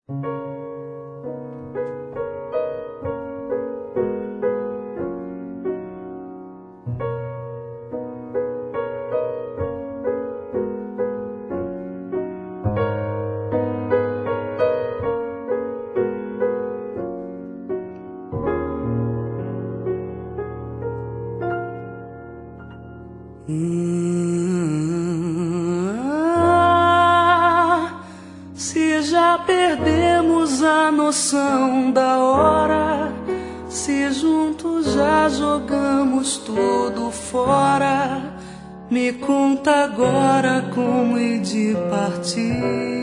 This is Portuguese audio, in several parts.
Se já perdemos a noção da hora, se juntos já jogamos tudo fora, me conta agora como hei de partir.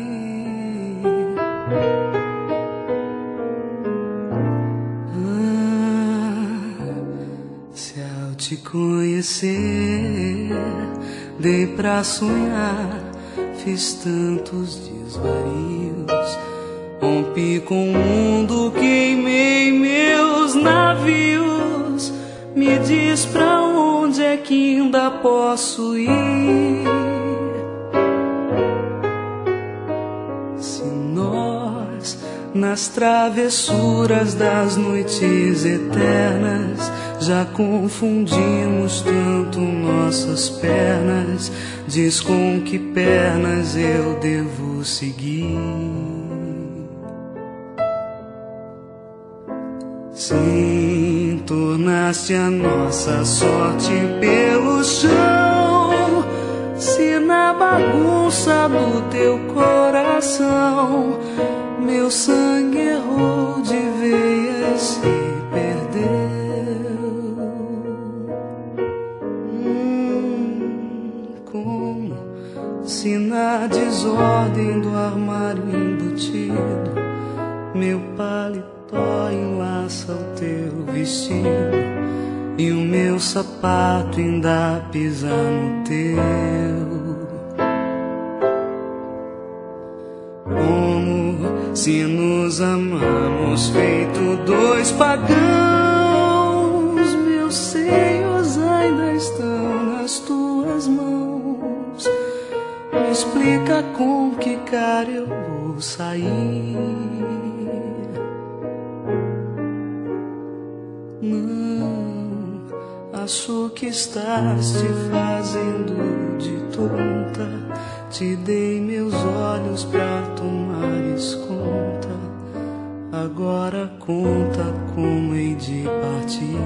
Se ao te conhecer dei pra sonhar, fiz tantos desvarios, rompi com o mundo, queimei meus navios. Me diz pra onde é que ainda posso ir? Se nós, nas travessuras das noites eternas, já confundimos tanto nossas pernas, diz com que pernas eu devo seguir. Sim, tornaste a nossa sorte pelo chão, se na bagunça do teu coração meu sangue errou de veias se perdeu. Como se na desordem do armário embutido meu paletó enlaça o teu vestido e o meu sapato ainda pisa no teu. Como se nos amamos feito dois pagãos, meus seios ainda estão nas tuas mãos. Me explica com que cara eu vou sair. Não, acho que estás te fazendo de tonta. Te dei meus olhos pra tomares conta, agora conta como hei de partir.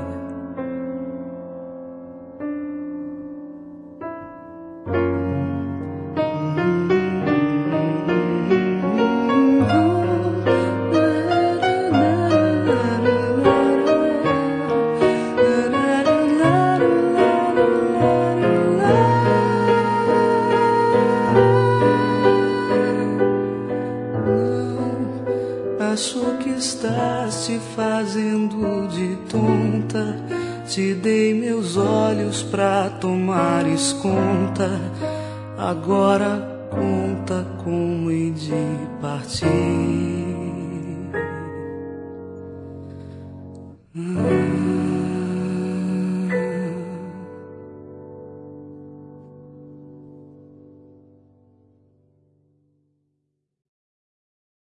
Acho que estás te fazendo de tonta. Te dei meus olhos pra tomares conta, agora conta como hei de partir.